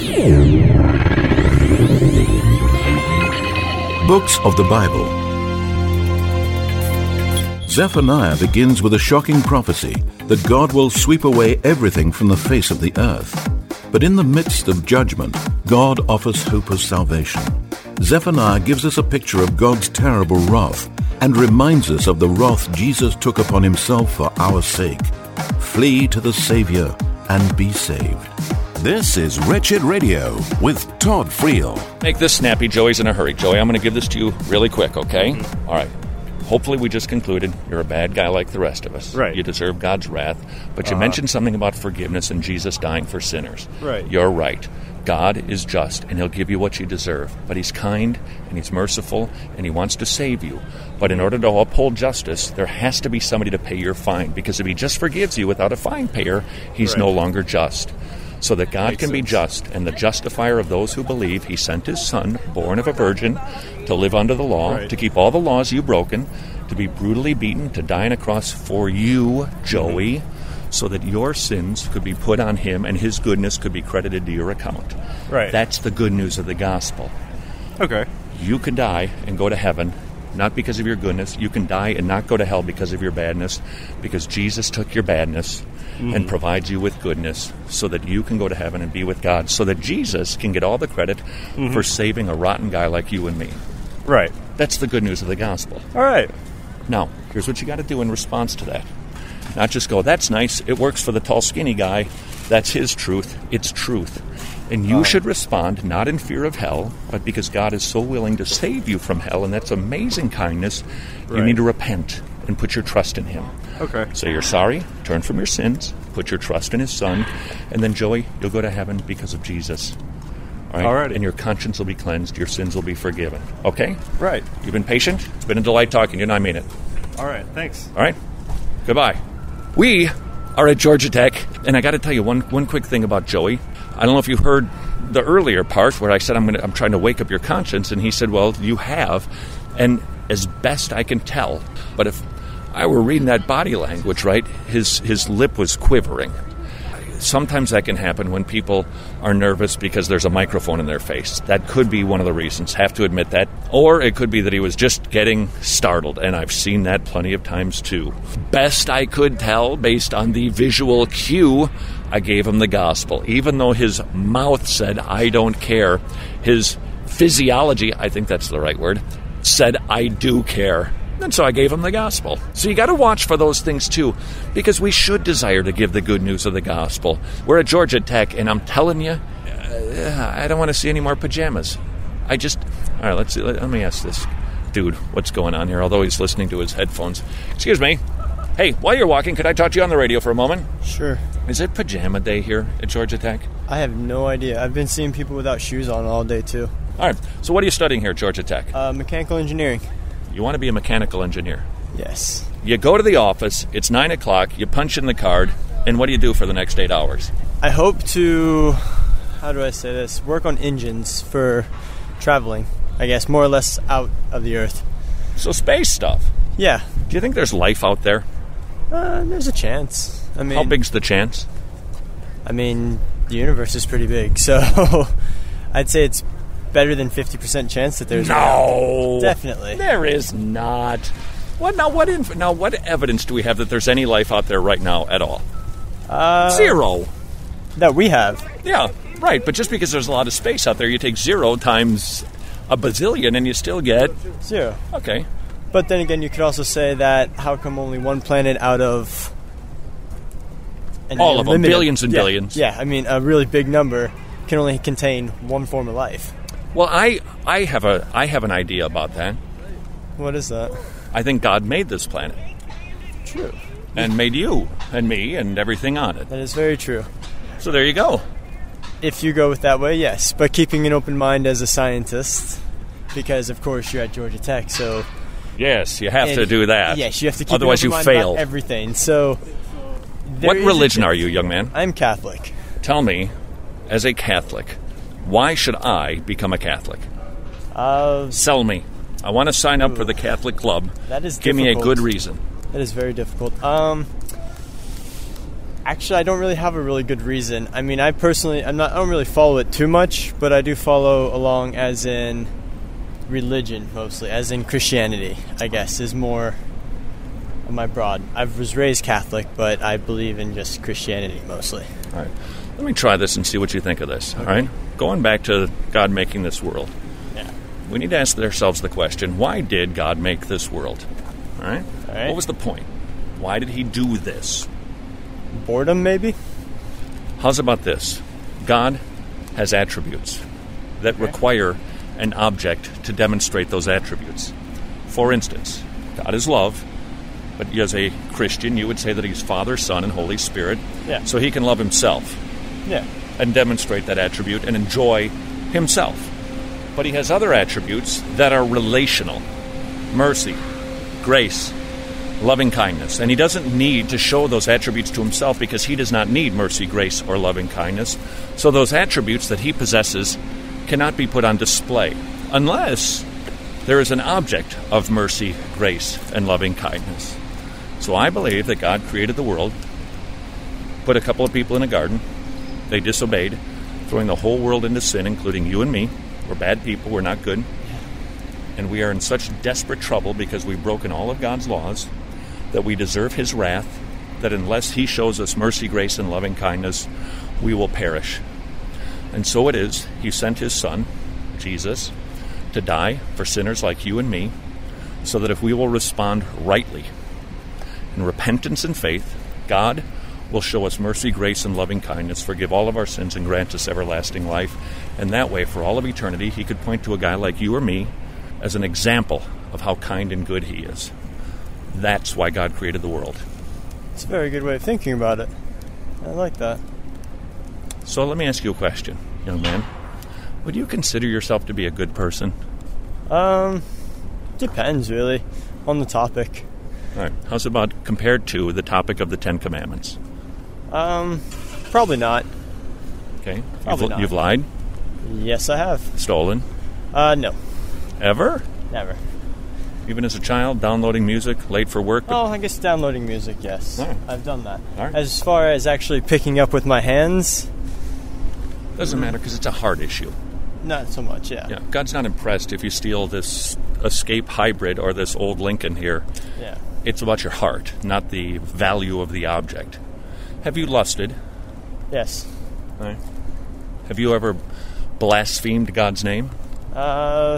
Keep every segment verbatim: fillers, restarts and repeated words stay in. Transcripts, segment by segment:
Books of the Bible. Zephaniah begins with a shocking prophecy that God will sweep away everything from the face of the earth. But in the midst of judgment, God offers hope of salvation. Zephaniah gives us a picture of God's terrible wrath and reminds us of the wrath Jesus took upon himself for our sake. Flee to the Savior and be saved. This is Wretched Radio with Todd Friel. Make this snappy. Joey's in a hurry. Joey, I'm going to give this to you really quick, okay? Mm-hmm. All right. Hopefully we just concluded you're a bad guy like the rest of us. Right. You deserve God's wrath. But you uh, mentioned something about forgiveness and Jesus dying for sinners. Right. You're right. God is just, and he'll give you what you deserve. But he's kind, and he's merciful, and he wants to save you. But in order to uphold justice, there has to be somebody to pay your fine. Because if he just forgives you without a fine payer, he's right. no longer just. So that God Makes can sense. be just, and the justifier of those who believe, he sent his son, born of a virgin, to live under the law, right. to keep all the laws you've broken, to be brutally beaten, to die on a cross for you, Joey, mm-hmm. so that your sins could be put on him and his goodness could be credited to your account. Right. That's the good news of the gospel. Okay. You can die and go to heaven, not because of your goodness. You can die and not go to hell because of your badness, because Jesus took your badness mm-hmm. and provides you with goodness so that you can go to heaven and be with God, so that Jesus can get all the credit mm-hmm. for saving a rotten guy like you and me. Right. That's the good news of the gospel. All right. Now, here's what you got to do in response to that. Not just go, that's nice, it works for the tall, skinny guy, that's his truth, it's truth. And you oh. should respond, not in fear of hell, but because God is so willing to save you from hell, and that's amazing kindness, right. you need to repent and put your trust in him. Okay. So you're sorry, turn from your sins, put your trust in his son, and then, Joey, you'll go to heaven because of Jesus. All right? All right. And your conscience will be cleansed, your sins will be forgiven. Okay? Right. You've been patient? It's been a delight talking to you, and I mean it. All right, thanks. All right? Goodbye. We are at Georgia Tech, and I got to tell you one one quick thing about Joey. I don't know if you heard the earlier part where I said I'm going I'm trying to wake up your conscience, and he said, well, you have, and as best I can tell, but if I were reading that body language, right, his his lip was quivering. Sometimes that can happen when people are nervous because there's a microphone in their face. That could be one of the reasons, have to admit that. Or it could be that he was just getting startled, and I've seen that plenty of times too. Best I could tell, based on the visual cue, I gave him the gospel. Even though his mouth said, I don't care, his physiology, I think that's the right word, said, I do care. And so I gave him the gospel. So you got to watch for those things too, because we should desire to give the good news of the gospel. We're at Georgia Tech, and I'm telling you, uh, I don't want to see any more pajamas. I just, all right, let's see, let, let me ask this dude what's going on here, although he's listening to his headphones. Excuse me. Hey, while you're walking, could I talk to you on the radio for a moment? Sure. Is it pajama day here at Georgia Tech? I have no idea. I've been seeing people without shoes on all day too. All right, so what are you studying here at Georgia Tech? Uh, mechanical engineering. You want to be a mechanical engineer? Yes. You go to the office, it's nine o'clock, you punch in the card, and what do you do for the next eight hours? I hope to, how do I say this, work on engines for traveling, I guess, more or less out of the Earth. So space stuff? Yeah. Do you think there's life out there? Uh, there's a chance. I mean, how big's the chance? I mean, the universe is pretty big, so I'd say it's better than fifty percent chance that there's no life. Definitely there is not. What now? What inf- now? What evidence do we have that there's any life out there right now at all? Uh, zero. That we have. Yeah, right. But just because there's a lot of space out there, you take zero times a bazillion, and you still get zero. Okay. But then again, you could also say that how come only one planet out of all of them, billions and yeah, billions? Yeah, I mean a really big number can only contain one form of life. Well, I, I have a I have an idea about that. What is that? I think God made this planet. True. And made you and me and everything on it. That is very true. So there you go. If you go with that way, yes. But keeping an open mind as a scientist, because of course you're at Georgia Tech, so yes, you have to do that. Yes, you have to keep Otherwise an open you mind fail. about everything. So what religion are you, young man? I'm Catholic. Tell me, as a Catholic, why should I become a Catholic? Uh, Sell me. I want to sign up ooh, for the Catholic Club. That is Give difficult. me a good reason. That is very difficult. Um, Actually, I don't really have a really good reason. I mean, I personally, I'm not, I don't really follow it too much, but I do follow along as in religion mostly, as in Christianity, I guess, is more of my broad. I was raised Catholic, but I believe in just Christianity mostly. All right. Let me try this and see what you think of this, all right? Going back to God making this world. Yeah. We need to ask ourselves the question, why did God make this world? All right? All right. What was the point? Why did he do this? Boredom, maybe? How's about this? God has attributes that Okay. require an object to demonstrate those attributes. For instance, God is love, but as a Christian, you would say that he's Father, Son, and Holy Spirit. Yeah. So he can love himself Yeah. and demonstrate that attribute and enjoy himself. But he has other attributes that are relational. Mercy, grace, loving kindness. And he doesn't need to show those attributes to himself because he does not need mercy, grace, or loving kindness. So those attributes that he possesses cannot be put on display unless there is an object of mercy, grace, and loving kindness. So I believe that God created the world, put a couple of people in a garden. They disobeyed, throwing the whole world into sin, including you and me. We're bad people. We're not good. And we are in such desperate trouble because we've broken all of God's laws that we deserve his wrath, that unless he shows us mercy, grace, and loving kindness, we will perish. And so it is, he sent his Son, Jesus, to die for sinners like you and me, so that if we will respond rightly in repentance and faith, God will show us mercy, grace, and loving kindness, forgive all of our sins, and grant us everlasting life. And that way, for all of eternity, he could point to a guy like you or me as an example of how kind and good he is. That's why God created the world. It's a very good way of thinking about it. I like that. So let me ask you a question, young man. Would you consider yourself to be a good person? Um, depends, really, on the topic. All right. How's about compared to the topic of the Ten Commandments? Um, probably not. Okay. Probably you've, not. you've lied? Yes, I have. Stolen? Uh, no. Ever? Never. Even as a child, downloading music, late for work? But Oh, I guess downloading music, yes. All right. I've done that. All right. As far as actually picking up with my hands, doesn't matter because it's a heart issue. not so much, yeah. Yeah. God's not impressed if you steal this Escape Hybrid or this old Lincoln here. Yeah. It's about your heart, not the value of the object. Have you lusted? Yes. All right. Have you ever blasphemed God's name? Uh,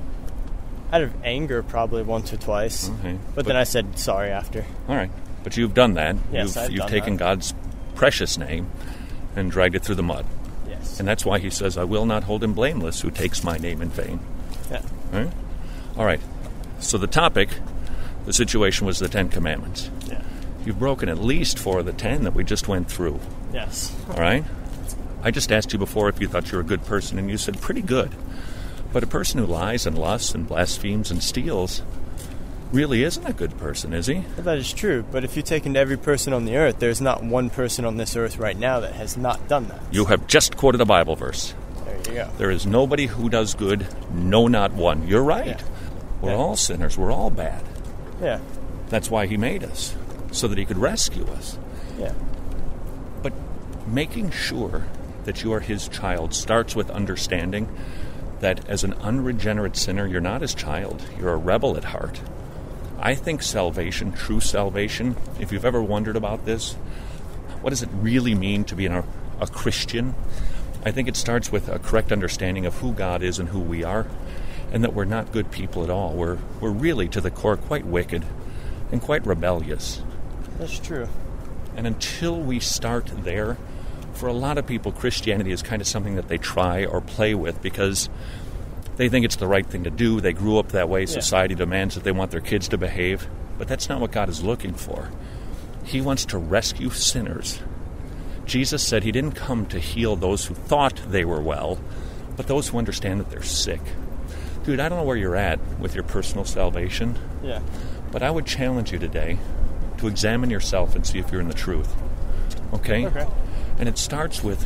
out of anger, probably once or twice. Okay. But, But- then I said sorry after. All right. But you've done that. Yes, you've I've you've done taken that. God's precious name and dragged it through the mud. Yes. And that's why he says, I will not hold him blameless who takes my name in vain. Yeah. All right? All right. So the topic, the situation was the Ten Commandments. Yeah. You've broken at least four of the ten that we just went through. Yes. All right? I just asked you before if you thought you were a good person, and you said pretty good. But a person who lies and lusts and blasphemes and steals really isn't a good person, is he? Well, that is true, but if you take into every person on the earth, there's not one person on this earth right now that has not done that. You have just quoted a Bible verse. There you go. There is nobody who does good, no, not one. You're right. Yeah. We're Yeah. all sinners. We're all bad. Yeah. That's why he made us, so that he could rescue us. Yeah. But making sure that you are his child starts with understanding that as an unregenerate sinner, you're not his child. You're a rebel at heart. I think salvation, true salvation, if you've ever wondered about this, what does it really mean to be a, a Christian? I think it starts with a correct understanding of who God is and who we are, and that we're not good people at all. We're, we're really, to the core, quite wicked and quite rebellious. That's true. And until we start there, for a lot of people, Christianity is kind of something that they try or play with because they think it's the right thing to do. They grew up that way. Yeah. Society demands that they want their kids to behave. But that's not what God is looking for. He wants to rescue sinners. Jesus said he didn't come to heal those who thought they were well, but those who understand that they're sick. Dude, I don't know where you're at with your personal salvation, Yeah. but I would challenge you today to examine yourself and see if you're in the truth. Okay? Okay. And it starts with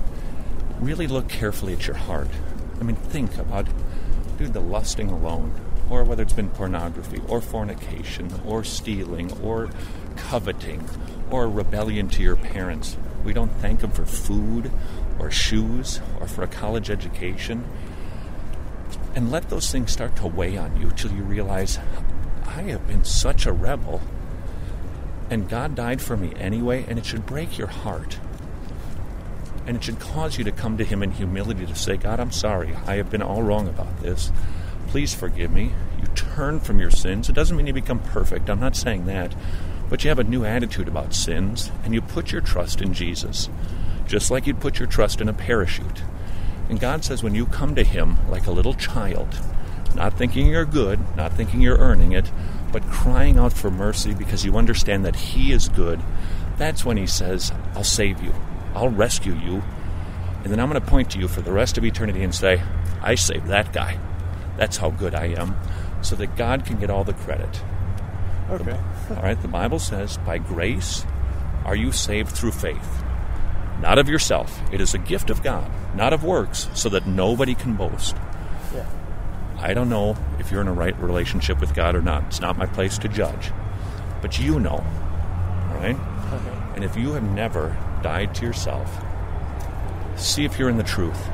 really look carefully at your heart. I mean, think about, dude, the lusting alone, or whether it's been pornography, or fornication, or stealing, or coveting, or rebellion to your parents. We don't thank them for food or shoes or for a college education. And let those things start to weigh on you till you realize, I have been such a rebel, and God died for me anyway, and it should break your heart. And it should cause you to come to Him in humility to say, God, I'm sorry. I have been all wrong about this. Please forgive me. You turn from your sins. It doesn't mean you become perfect. I'm not saying that. But you have a new attitude about sins, and you put your trust in Jesus, just like you'd put your trust in a parachute. And God says when you come to Him like a little child, not thinking you're good, not thinking you're earning it, but crying out for mercy because you understand that He is good, that's when He says, I'll save you. I'll rescue you, and then I'm going to point to you for the rest of eternity and say, I saved that guy. That's how good I am, so that God can get all the credit. Okay. The, all right, the Bible says, by grace are you saved through faith, not of yourself. It is a gift of God, not of works, so that nobody can boast. Yeah. I don't know if you're in a right relationship with God or not. It's not my place to judge. But you know, all right? Okay. And if you have never died to yourself, see if you're in the truth,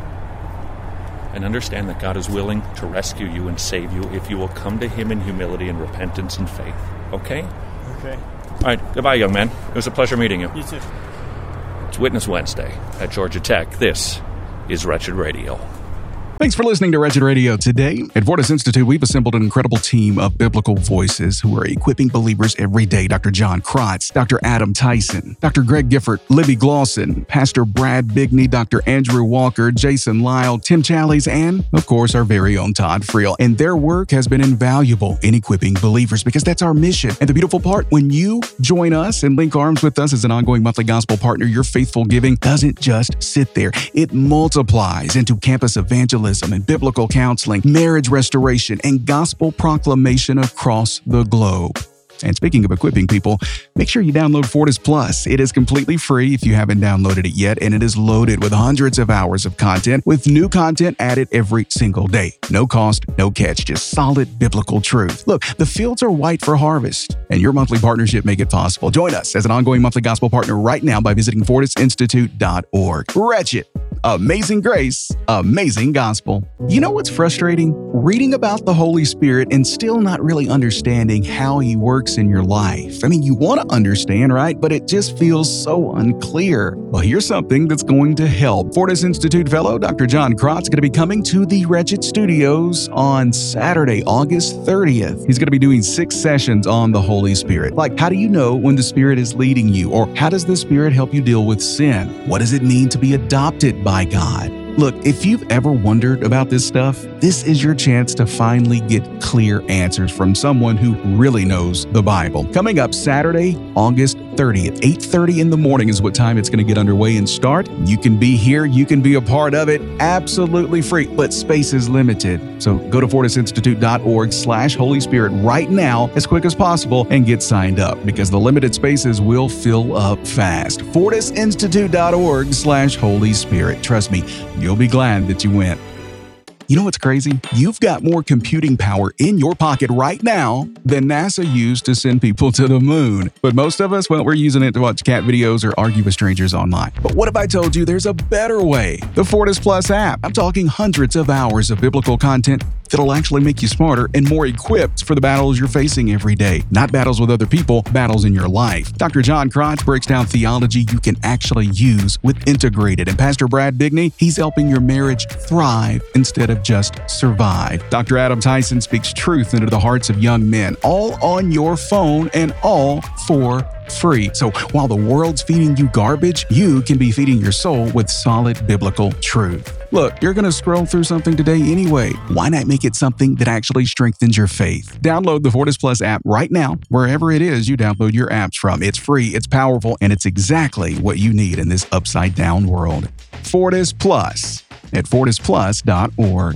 and understand that God is willing to rescue you and save you if you will come to Him in humility and repentance and faith. Okay? Okay. All right. Goodbye, young man. It was a pleasure meeting you. You too. It's Witness Wednesday at Georgia Tech. This is Wretched Radio. Thanks for listening to Wretched Radio today. At Fortis Institute, we've assembled an incredible team of biblical voices who are equipping believers every day. Doctor John Krotz, Doctor Adam Tyson, Doctor Greg Gifford, Libby Glosson, Pastor Brad Bigney, Doctor Andrew Walker, Jason Lyle, Tim Challies, and, of course, our very own Todd Friel. And their work has been invaluable in equipping believers because that's our mission. And the beautiful part, when you join us and link arms with us as an ongoing monthly gospel partner, your faithful giving doesn't just sit there. It multiplies into campus evangelism and biblical counseling, marriage restoration, and gospel proclamation across the globe. And speaking of equipping people, make sure you download Fortis Plus. It is completely free if you haven't downloaded it yet, and it is loaded with hundreds of hours of content with new content added every single day. No cost, no catch, just solid biblical truth. Look, the fields are white for harvest, and your monthly partnership make it possible. Join us as an ongoing monthly gospel partner right now by visiting fortis institute dot org. Wretched. Amazing grace, amazing gospel. You know what's frustrating? Reading about the Holy Spirit and still not really understanding how He works in your life. I mean, you want to understand, right? But it just feels so unclear. Well, here's something that's going to help. Fortis Institute fellow Doctor John Krotz is going to be coming to the Wretched Studios on Saturday, August thirtieth. He's going to be doing six sessions on the Holy Spirit. Like, how do you know when the Spirit is leading you? Or how does the Spirit help you deal with sin? What does it mean to be adopted by God? Look, if you've ever wondered about this stuff, this is your chance to finally get clear answers from someone who really knows the Bible. Coming up Saturday, August thirtieth, eight thirty in the morning is what time it's going to get underway and start. You can be here, you can be a part of it, absolutely free, but space is limited. So go to fortis institute dot org slash Holy Spirit right now as quick as possible and get signed up because the limited spaces will fill up fast. fortis institute dot org slash Holy Spirit. Trust me, you'll be glad that you went. You know what's crazy? You've got more computing power in your pocket right now than NASA used to send people to the moon. But most of us, well, we're using it to watch cat videos or argue with strangers online. But what if I told you there's a better way? The Fortis Plus app. I'm talking hundreds of hours of biblical content that'll actually make you smarter and more equipped for the battles you're facing every day. Not battles with other people, battles in your life. Doctor John Krotz breaks down theology you can actually use with Integrated. And Pastor Brad Bigney, he's helping your marriage thrive instead of just survive. Doctor Adam Tyson speaks truth into the hearts of young men, all on your phone and all for free. So while the world's feeding you garbage, you can be feeding your soul with solid biblical truth. Look, you're going to scroll through something today anyway. Why not make it something that actually strengthens your faith? Download the Fortis Plus app right now, wherever it is you download your apps from. It's free, it's powerful, and it's exactly what you need in this upside-down world. Fortis Plus at fortis plus dot org.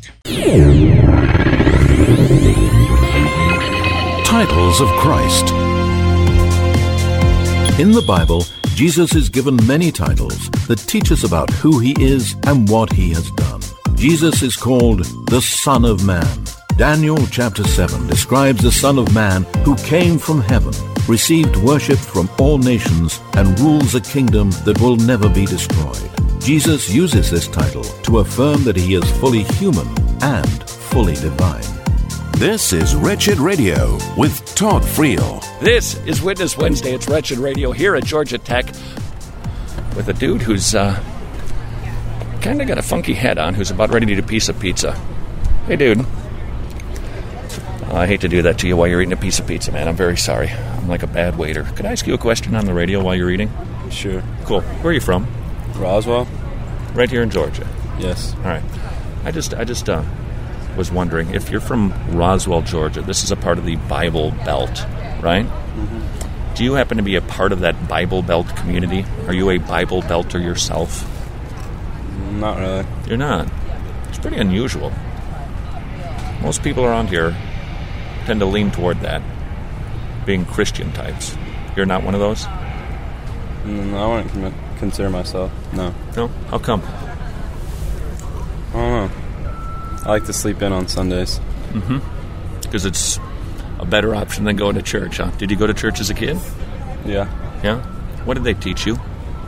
Titles of Christ. In the Bible, Jesus is given many titles that teach us about who He is and what He has done. Jesus is called the Son of Man. Daniel chapter seven describes the Son of Man who came from heaven. received worship from all nations, and rules a kingdom that will never be destroyed. Jesus uses this title to affirm that he is fully human and fully divine. This is Wretched Radio with Todd Friel. This is Witness Wednesday. It's Wretched Radio here at Georgia Tech with a dude who's uh, kind of got a funky hat on, who's about ready to eat a piece of pizza. Hey, dude. Oh, I hate to do that to you while you're eating a piece of pizza, man. I'm very sorry. I'm like a bad waiter. Could I ask you a question on the radio while you're eating? Sure. Cool. Where are you from? Roswell? Right here in Georgia. Yes. All right. I just, I just uh, was wondering, if you're from Roswell, Georgia, this is a part of the Bible Belt, right? Mm-hmm. Do you happen to be a part of that Bible Belt community? Are you a Bible Belter yourself? Not really. You're not? It's pretty unusual. Most people around here tend to lean toward that, being Christian types. You're not one of those? No, I wouldn't commit, consider myself. No. No? How come? I don't know. I like to sleep in on Sundays. Mm-hmm. Because it's a better option than going to church, huh? Did you go to church as a kid? Yeah. Yeah? What did they teach you?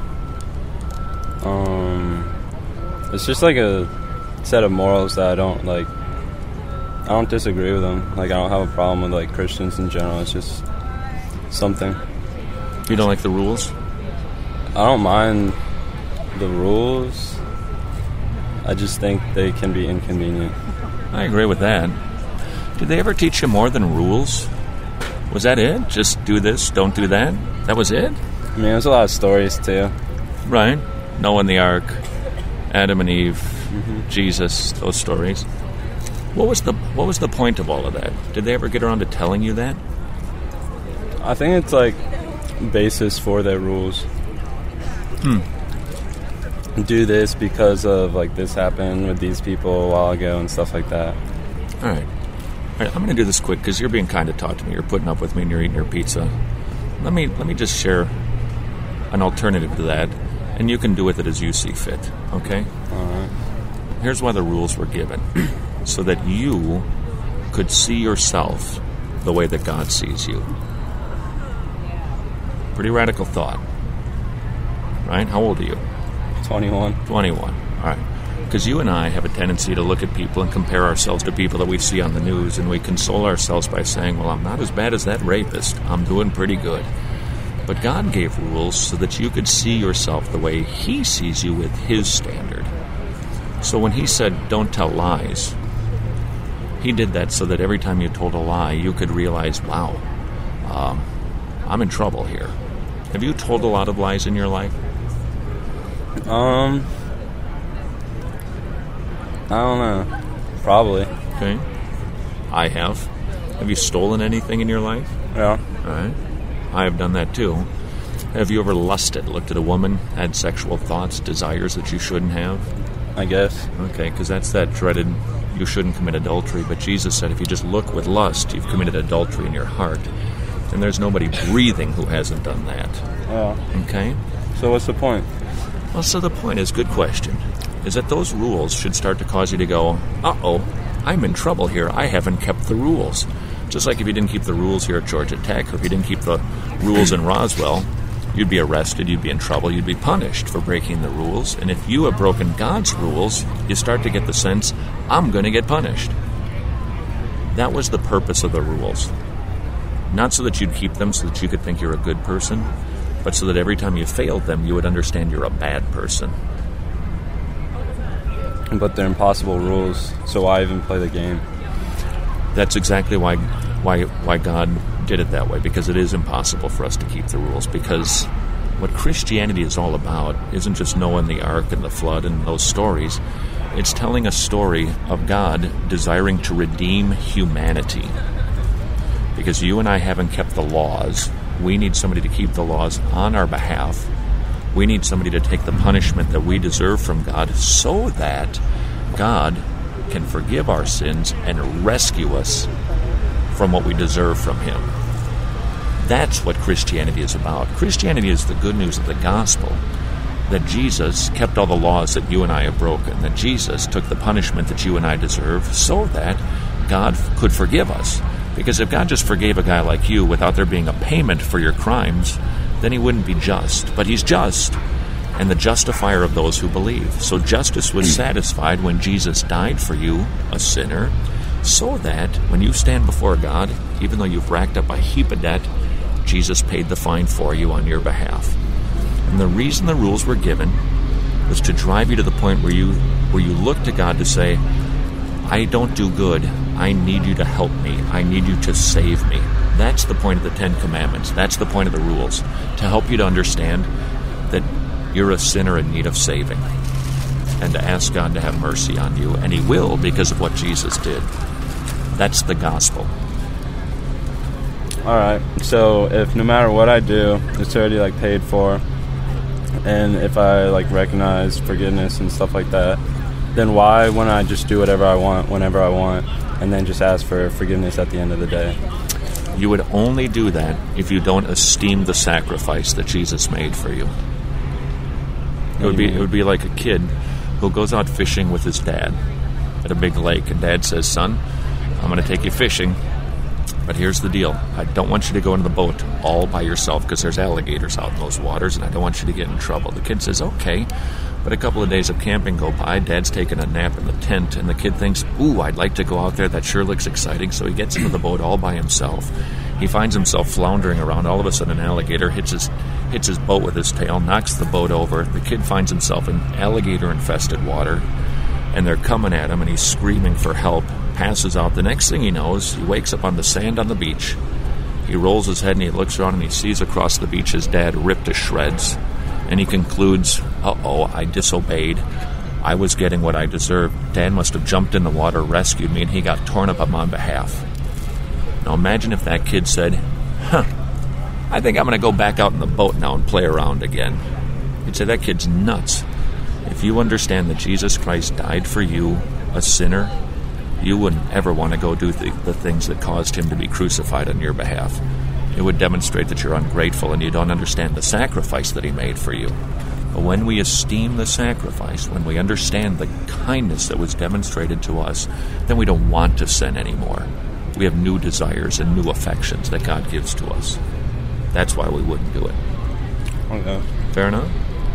Um, it's just like a set of morals that I don't, like, I don't disagree with them. Like, I don't have a problem with, like, Christians in general. It's just something. You don't like the rules? I don't mind the rules. I just think they can be inconvenient. I agree with that. Did they ever teach you more than rules? Was that it? Just do this, don't do that? That was it? I mean, there's a lot of stories, too. Right. Noah and the Ark, Adam and Eve, Mm-hmm. Jesus, those stories. What was the what was the point of all of that? Did they ever get around to telling you that? I think it's, like, basis for their rules. Hmm. Do this because of, like, this happened with these people a while ago and stuff like that. All right. All right, I'm going to do this quick because you're being kind to talk to me. You're putting up with me and you're eating your pizza. Let me let me just share an alternative to that, and you can do with it as you see fit, okay? All right. Here's why the rules were given. So that you could see yourself the way that God sees you. Pretty radical thought. Right? How old are you? twenty-one. twenty-one. All right. Because you and I have a tendency to look at people and compare ourselves to people that we see on the news, and we console ourselves by saying, well, I'm not as bad as that rapist. I'm doing pretty good. But God gave rules so that you could see yourself the way He sees you with His standard. So when He said, don't tell lies, He did that so that every time you told a lie, you could realize, wow, um, I'm in trouble here. Have you told a lot of lies in your life? Um, I don't know. Probably. Okay. I have. Have you stolen anything in your life? Yeah. All right. I have done that too. Have you ever lusted, looked at a woman, had sexual thoughts, desires that you shouldn't have? I guess. Okay, because that's that dreaded, you shouldn't commit adultery. But Jesus said if you just look with lust, you've committed adultery in your heart. And there's nobody breathing who hasn't done that. Yeah. Okay? So what's the point? Well, so the point is, good question, is that those rules should start to cause you to go, uh-oh, I'm in trouble here. I haven't kept the rules. Just like if you didn't keep the rules here at Georgia Tech, or if you didn't keep the rules in Roswell, you'd be arrested, you'd be in trouble, you'd be punished for breaking the rules. And if you have broken God's rules, you start to get the sense, I'm going to get punished. That was the purpose of the rules. Not so that you'd keep them so that you could think you're a good person, but so that every time you failed them, you would understand you're a bad person. But they're impossible rules, so why even play the game? That's exactly why why why God did it that way, because it is impossible for us to keep the rules. Because what Christianity is all about isn't just Noah and the Ark and the flood and those stories. It's telling a story of God desiring to redeem humanity. Because you and I haven't kept the laws. We need somebody to keep the laws on our behalf. We need somebody to take the punishment that we deserve from God so that God can forgive our sins and rescue us from what we deserve from Him. That's what Christianity is about. Christianity is the good news of the gospel, that Jesus kept all the laws that you and I have broken, that Jesus took the punishment that you and I deserve so that God could forgive us, Because if God just forgave a guy like you without there being a payment for your crimes, then he wouldn't be just. But he's just, and the justifier of those who believe. So justice was satisfied when Jesus died for you, a sinner, so that when you stand before God, even though you've racked up a heap of debt, Jesus paid the fine for you on your behalf. And the reason the rules were given was to drive you to the point where you where you look to God to say, I don't do good. I need you to help me. I need you to save me. That's the point of the Ten Commandments. That's the point of the rules, to help you to understand that you're a sinner in need of saving, and to ask God to have mercy on you. And he will, because of what Jesus did. That's the gospel. All right. So if no matter what I do, it's already like paid for, and if I like recognize forgiveness and stuff like that, then why wouldn't I just do whatever I want whenever I want, and then just ask for forgiveness at the end of the day? You would only do that if you don't esteem the sacrifice that Jesus made for you. It would be it would be like a kid who goes out fishing with his dad at a big lake, and Dad says, son, I'm going to take you fishing, but here's the deal. I don't want you to go in the boat all by yourself because there's alligators out in those waters, and I don't want you to get in trouble. The kid says, okay. But a couple of days of camping go by, Dad's taking a nap in the tent, and the kid thinks, ooh, I'd like to go out there. That sure looks exciting. So he gets into the boat all by himself. He finds himself floundering around. All of a sudden, an alligator hits his hits his boat with his tail, knocks the boat over. The kid finds himself in alligator-infested water, and they're coming at him, and he's screaming for help, passes out. The next thing he knows, he wakes up on the sand on the beach. He rolls his head, and he looks around, and he sees across the beach his dad ripped to shreds. And he concludes, uh-oh, I disobeyed. I was getting what I deserved. Dad must have jumped in the water, rescued me, and he got torn up on my behalf. Now imagine if that kid said, huh, I think I'm going to go back out in the boat now and play around again. You'd say, that kid's nuts. If you understand that Jesus Christ died for you, a sinner, you wouldn't ever want to go do the, the things that caused him to be crucified on your behalf. It would demonstrate that you're ungrateful and you don't understand the sacrifice that he made for you. But when we esteem the sacrifice, when we understand the kindness that was demonstrated to us, then we don't want to sin anymore. We have new desires and new affections that God gives to us. That's why we wouldn't do it. Okay. Fair enough?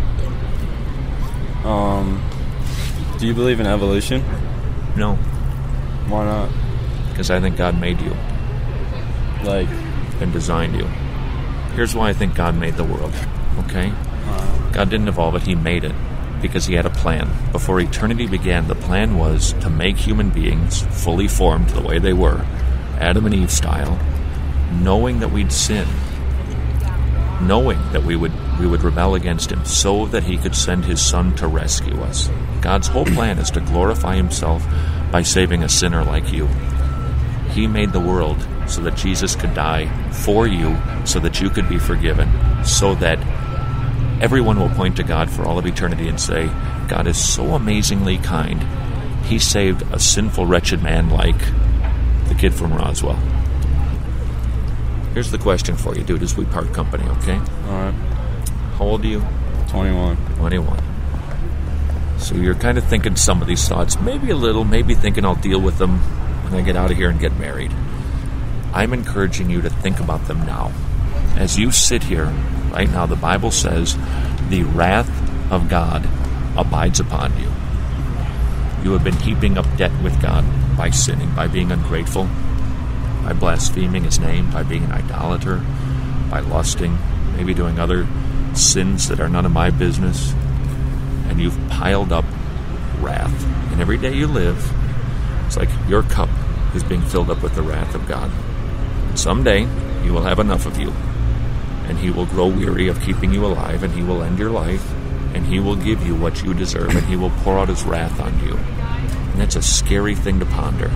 Um, do you believe in evolution? No. Why not? Because I think God made you. Like... and designed you. Here's why I think God made the world, okay? God didn't evolve it, he made it because he had a plan. Before eternity began, the plan was to make human beings fully formed the way they were, Adam and Eve style, knowing that we'd sin, knowing that we would we would rebel against him so that he could send his son to rescue us. God's whole plan is to glorify himself by saving a sinner like you. He made the world so that Jesus could die for you, so that you could be forgiven, so that everyone will point to God for all of eternity and say, God is so amazingly kind. He saved a sinful, wretched man like the kid from Roswell. Here's the question for you, dude, as we part company, okay? All right. How old are you? twenty-one. twenty-one. So you're kind of thinking some of these thoughts, maybe a little, maybe thinking I'll deal with them when I get out of here and get married. I'm encouraging you to think about them now. As you sit here, right now, the Bible says, the wrath of God abides upon you. You have been heaping up debt with God by sinning, by being ungrateful, by blaspheming his name, by being an idolater, by lusting, maybe doing other sins that are none of my business. And you've piled up wrath. And every day you live, it's like your cup is being filled up with the wrath of God. And someday, he will have enough of you. And he will grow weary of keeping you alive, and he will end your life, and he will give you what you deserve, and he will pour out his wrath on you. And that's a scary thing to ponder.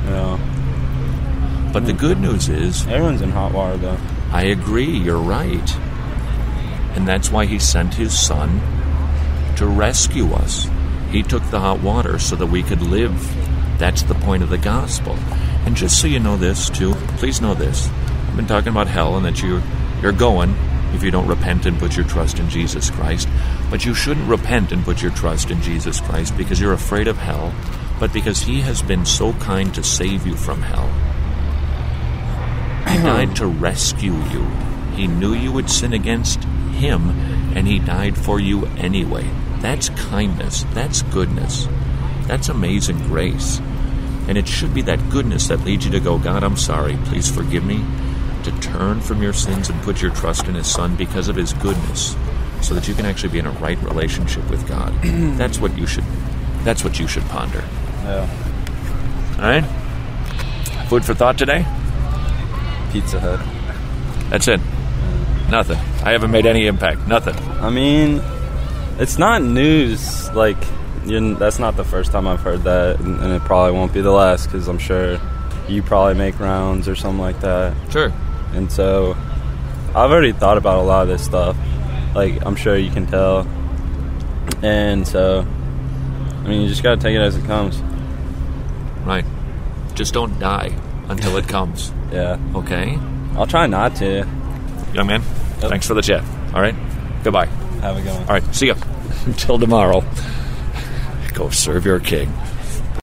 Yeah. But the good news is... everyone's in hot water, though. I agree, you're right. And that's why he sent his son to rescue us. He took the hot water so that we could live. That's the point of the gospel. And just so you know this, too, please know this. I've been talking about hell and that you, you're going if you don't repent and put your trust in Jesus Christ. But you shouldn't repent and put your trust in Jesus Christ because you're afraid of hell, but because he has been so kind to save you from hell. died to rescue you. He knew you would sin against him, and he died for you anyway. That's kindness. That's goodness. That's amazing grace. And it should be that goodness that leads you to go, God, I'm sorry. Please forgive me. To turn from your sins and put your trust in his Son because of his goodness, so that you can actually be in a right relationship with God. That's what you should that's what you should ponder. Yeah. All right? Food for thought today? Pizza Hut. That's it. Nothing. I haven't made any impact. Nothing. I mean, it's not news. Like, you, that's not the first time I've heard that, and, and it probably won't be the last, because I'm sure you probably make rounds or something like that. Sure. And so I've already thought about a lot of this stuff. Like, I'm sure you can tell. And so, I mean, you just got to take it as it comes. Right. Just don't die until it comes. Yeah. Okay? I'll try not to. Young man, Yep. thanks for the chat. All right? Goodbye. Have a good one. All right, see ya. Until tomorrow. Go serve your king.